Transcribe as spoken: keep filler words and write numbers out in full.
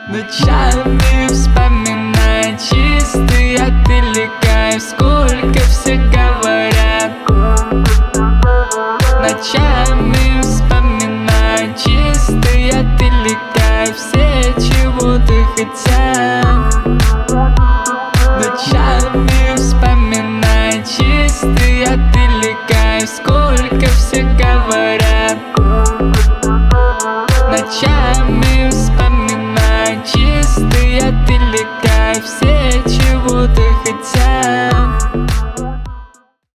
Ночами вспоминай чистый отели кайф, сколько все говорят. Ночами вспоминай чистый отели кайф, все чего-то хотят. Ночами вспоминай чистый отели кайф, сколько все говорят. Ночами